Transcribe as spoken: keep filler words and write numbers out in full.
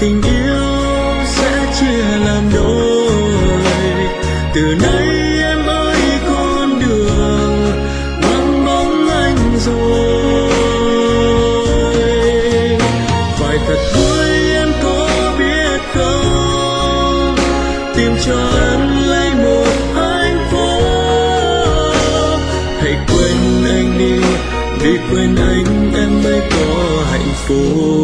tình yêu sẽ chia làm đôi. Từ nay em ơi con đường vắng bóng anh rồi. Phải thật vui em có biết không, tìm cho em lấy một hạnh phúc. Hãy quên anh đi, vì quên anh em mới có hạnh phúc.